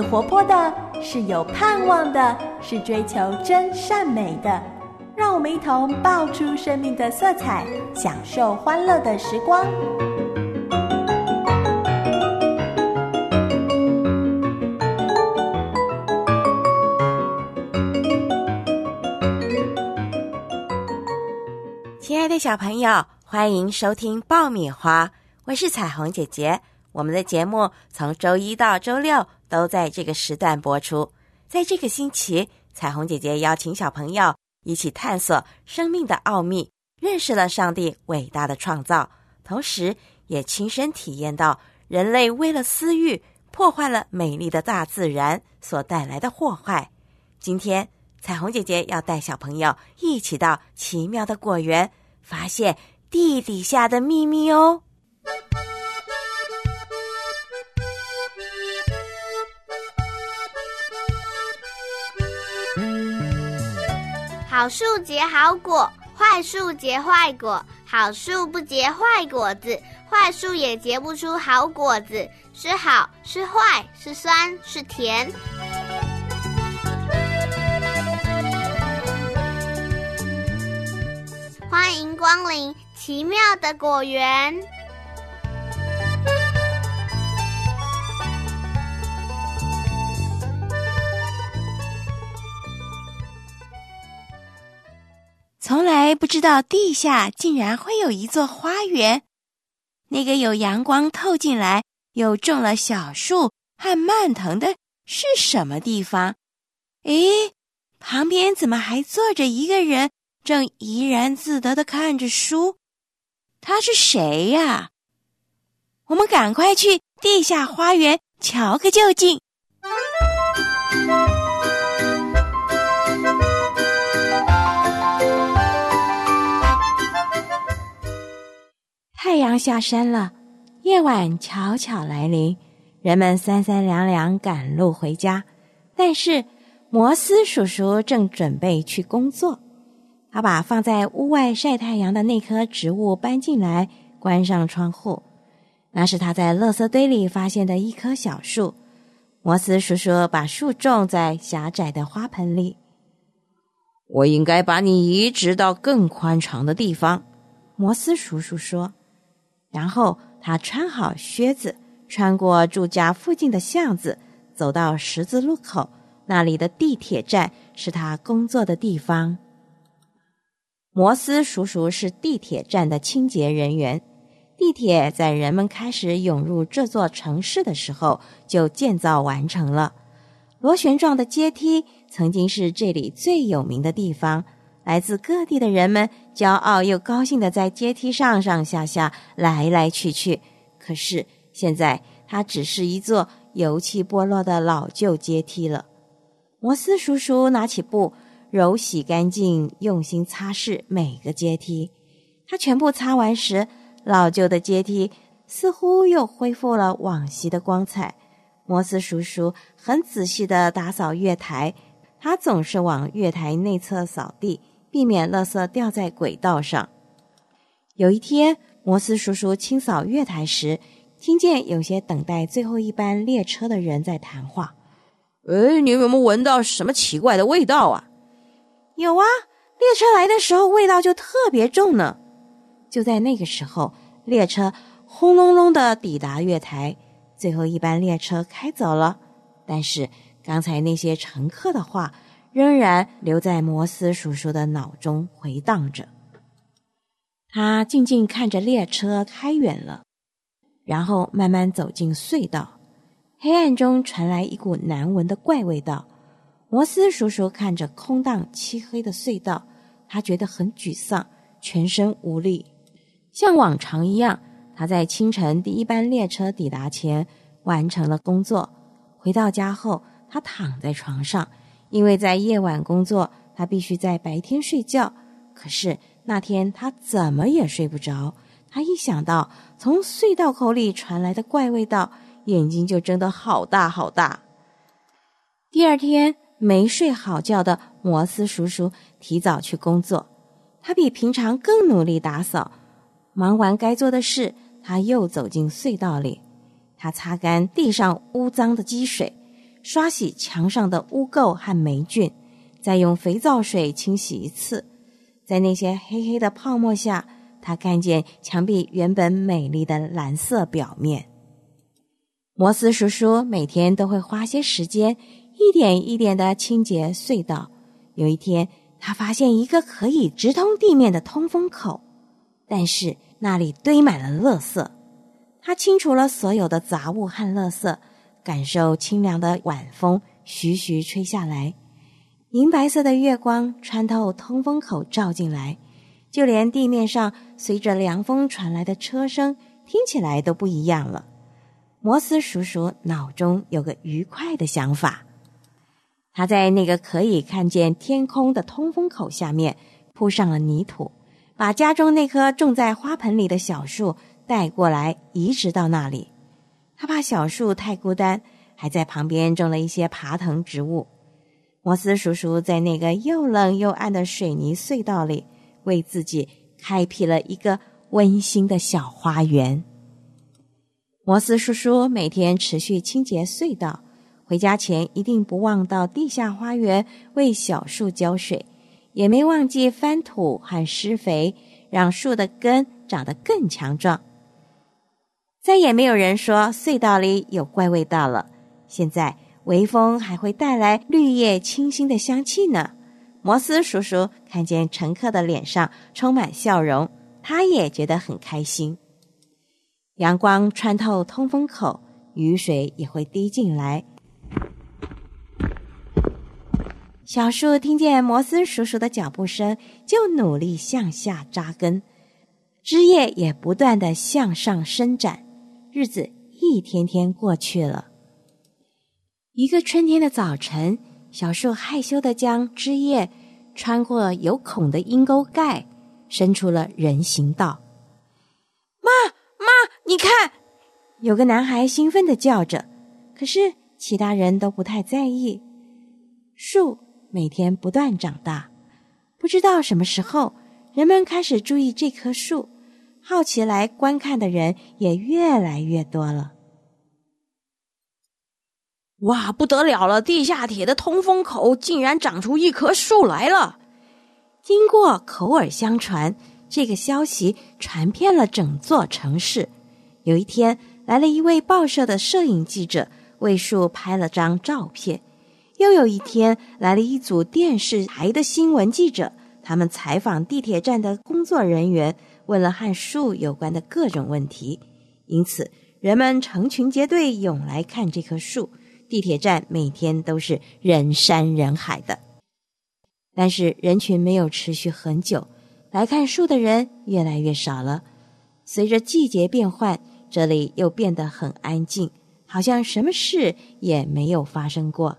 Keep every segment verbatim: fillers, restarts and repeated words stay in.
活泼的，是有盼望的，是追求真善美的。让我们一同爆出生命的色彩，享受欢乐的时光。 亲爱的小朋友，欢迎收听爆米花，我是彩虹姐姐。我们的节目从周一到周六都在这个时段播出。在这个星期，彩虹姐姐邀请小朋友一起探索生命的奥秘，认识了上帝伟大的创造，同时也亲身体验到人类为了私欲破坏了美丽的大自然所带来的祸害。今天彩虹姐姐要带小朋友一起到奇妙的果园，发现地底下的秘密哦。 好树结好果，坏树结坏果。好树不结坏果子，坏树也结不出好果子。是好是坏，是酸是甜。欢迎光临奇妙的果园。 从来不知道地下竟然会有一座花园，那个有阳光透进来，又种了小树和蔓藤的是什么地方？诶，旁边怎么还坐着一个人，正怡然自得地看着书？他是谁呀？我们赶快去地下花园瞧个究竟。太阳下山了，夜晚悄悄来临，人们三三两两赶路回家。但是摩斯叔叔正准备去工作，他把放在屋外晒太阳的那棵植物搬进来，关上窗户。那是他在垃圾堆里发现的一棵小树。摩斯叔叔把树种在狭窄的花盆里。我应该把你移植到更宽敞的地方，摩斯叔叔说。然后他穿好靴子，穿过住家附近的巷子，走到十字路口，那里的地铁站是他工作的地方。摩斯叔叔是地铁站的清洁人员。地铁在人们开始涌入这座城市的时候就建造完成了。螺旋状的阶梯曾经是这里最有名的地方，来自各地的人们骄傲又高兴地在阶梯上上下下来来去去。可是现在它只是一座油漆剥落的老旧阶梯了。摩斯叔叔拿起布揉洗干净，用心擦拭每个阶梯。他全部擦完时，老旧的阶梯似乎又恢复了往昔的光彩。摩斯叔叔很仔细地打扫月台，他总是往月台内侧扫地，避免垃圾掉在轨道上。有一天，摩斯叔叔清扫月台时，听见有些等待最后一班列车的人在谈话。诶，你有没有闻到什么奇怪的味道啊？有啊，列车来的时候味道就特别重呢。就在那个时候，列车轰隆隆地抵达月台，最后一班列车开走了。但是刚才那些乘客的话仍然留在摩斯叔叔的脑中回荡着。他静静看着列车开远了，然后慢慢走进隧道。黑暗中传来一股难闻的怪味道。摩斯叔叔看着空荡漆黑的隧道，他觉得很沮丧，全身无力。像往常一样，他在清晨第一班列车抵达前完成了工作。回到家后，他躺在床上，因为在夜晚工作，他必须在白天睡觉。可是那天他怎么也睡不着，他一想到从隧道口里传来的怪味道，眼睛就睁得好大好大。第二天，没睡好觉的摩斯叔叔提早去工作，他比平常更努力打扫。忙完该做的事，他又走进隧道里。他擦干地上污脏的积水， 刷洗墙上的污垢和霉菌，再用肥皂水清洗一次。在那些黑黑的泡沫下，他看见墙壁原本美丽的蓝色表面。摩斯叔叔每天都会花些时间，一点一点地清洁隧道。有一天，他发现一个可以直通地面的通风口，但是那里堆满了垃圾。他清除了所有的杂物和垃圾，感受清凉的晚风徐徐吹下来，银白色的月光穿透通风口照进来，就连地面上随着凉风传来的车声听起来都不一样了。摩斯叔叔脑中有个愉快的想法，他在那个可以看见天空的通风口下面铺上了泥土，把家中那棵种在花盆里的小树带过来移植到那里。他怕小树太孤单，还在旁边种了一些爬藤植物。摩斯叔叔在那个又冷又暗的水泥隧道里，为自己开辟了一个温馨的小花园。摩斯叔叔每天持续清洁隧道，回家前一定不忘到地下花园为小树浇水，也没忘记翻土和施肥，让树的根长得更强壮。再也没有人说隧道里有怪味道了，现在微风还会带来绿叶清新的香气呢。摩斯叔叔看见乘客的脸上充满笑容，他也觉得很开心。阳光穿透通风口，雨水也会滴进来。小树听见摩斯叔叔的脚步声，就努力向下扎根，枝叶也不断地向上伸展。日子一天天过去了。一个春天的早晨，小树害羞地将枝叶穿过有孔的阴沟盖，伸出了人行道。妈妈，你看！有个男孩兴奋地叫着，可是其他人都不太在意。树每天不断长大，不知道什么时候，人们开始注意这棵树，好奇来观看的人也越来越多了。哇，不得了了！地下铁的通风口竟然长出一棵树来了！经过口耳相传，这个消息传遍了整座城市。有一天，来了一位报社的摄影记者，为树拍了张照片。又有一天，来了一组电视台的新闻记者，他们采访地铁站的工作人员，问了和树有关的各种问题。因此，人们成群结队涌来看这棵树。地铁站每天都是人山人海的。但是人群没有持续很久，来看树的人越来越少了。随着季节变换，这里又变得很安静，好像什么事也没有发生过。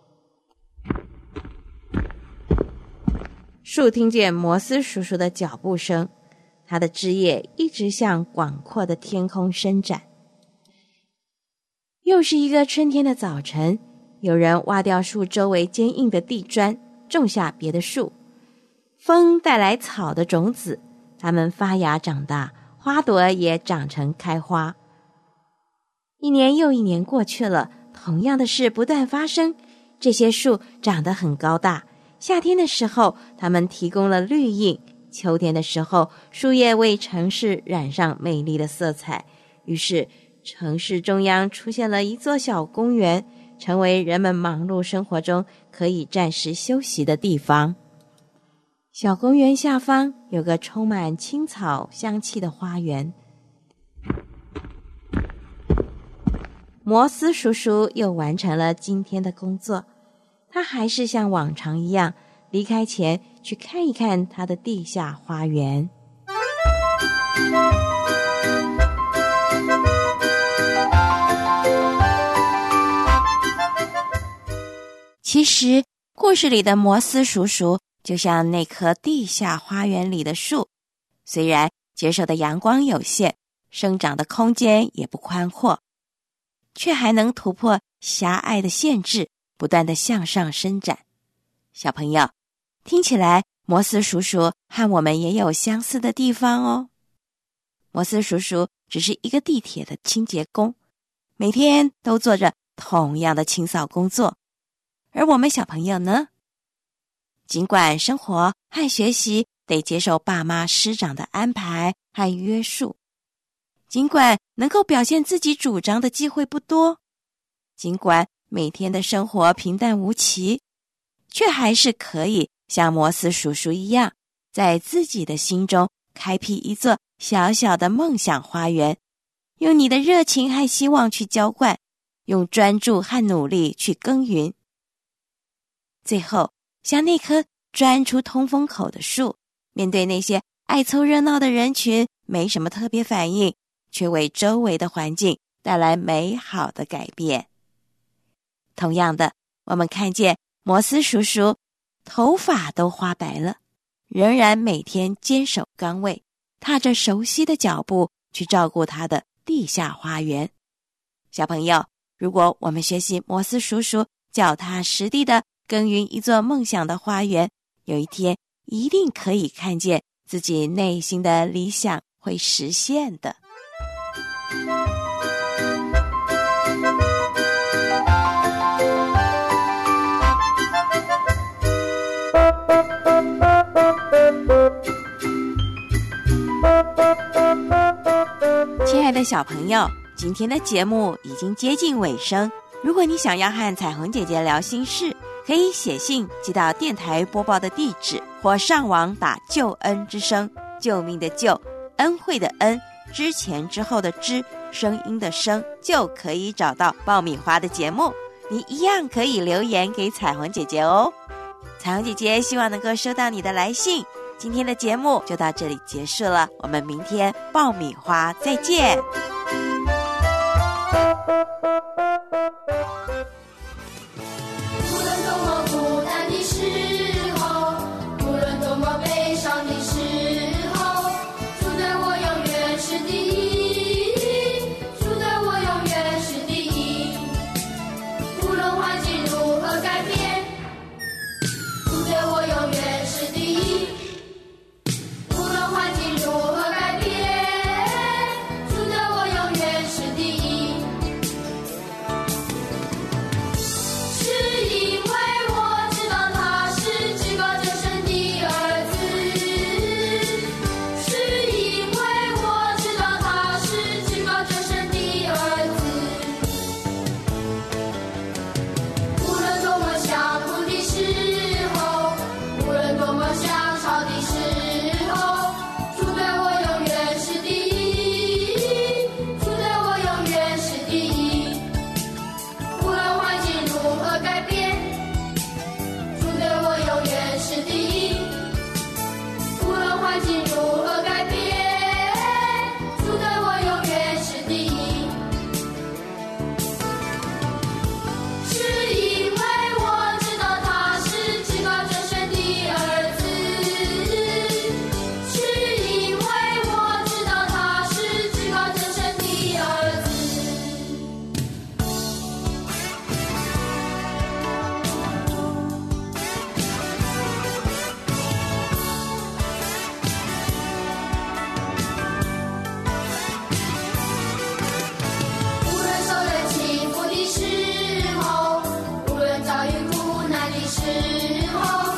树听见摩斯叔叔的脚步声，它的枝叶一直向广阔的天空伸展。又是一个春天的早晨，有人挖掉树周围坚硬的地砖，种下别的树。风带来草的种子，它们发芽长大，花朵也长成开花。一年又一年过去了，同样的事不断发生。这些树长得很高大，夏天的时候，它们提供了绿荫；秋天的时候，树叶为城市染上美丽的色彩。于是城市中央出现了一座小公园，成为人们忙碌生活中可以暂时休息的地方。小公园下方有个充满青草香气的花园。摩斯叔叔又完成了今天的工作，他还是像往常一样，离开前去看一看他的地下花园。其实，故事里的摩斯叔叔就像那棵地下花园里的树，虽然接受的阳光有限，生长的空间也不宽阔，却还能突破狭隘的限制，不断地向上伸展。小朋友，听起来摩斯叔叔和我们也有相似的地方哦。摩斯叔叔只是一个地铁的清洁工，每天都做着同样的清扫工作。而我们小朋友呢，尽管生活和学习得接受爸妈师长的安排和约束，尽管能够表现自己主张的机会不多，尽管每天的生活平淡无奇，却还是可以像摩斯叔叔一样，在自己的心中开辟一座小小的梦想花园，用你的热情和希望去浇灌，用专注和努力去耕耘。最后，像那棵钻出通风口的树，面对那些爱凑热闹的人群，没什么特别反应，却为周围的环境带来美好的改变。同样的，我们看见摩斯叔叔头发都花白了，仍然每天坚守岗位，踏着熟悉的脚步去照顾他的地下花园。小朋友，如果我们学习摩斯叔叔脚踏实地的耕耘一座梦想的花园，有一天一定可以看见自己内心的理想会实现的。亲爱的小朋友，今天的节目已经接近尾声。如果你想要和彩虹姐姐聊心事，可以写信寄到电台播报的地址，或上网打救恩之声，救命的救，恩惠的恩，之前之后的之，声音的声，就可以找到爆米花的节目。你一样可以留言给彩虹姐姐哦。彩虹姐姐希望能够收到你的来信。今天的节目就到这里结束了，我们明天爆米花再见。 无论多么孤单的时候，无论多么悲伤的时候，主对我永远是第一，主对我永远是第一。无论环境如何改变，主对我永远是第一。无论环境如何改变，主对我永远是第一。是因为我知道他是至高者神的儿子，是因为我知道他是至高者神的儿子。无论多么想哭的时候，无论多么想吵的时候，主对我永远是第一，主对我永远是第一。无论环境如何改变，主对我永远是第一。无论环境如何改变，主对我永远是第一。是因为我知道他是至高者神的儿子，是因为我知道他是至高者神的儿子。无论受人欺负的时候，无论遭遇苦难的时候，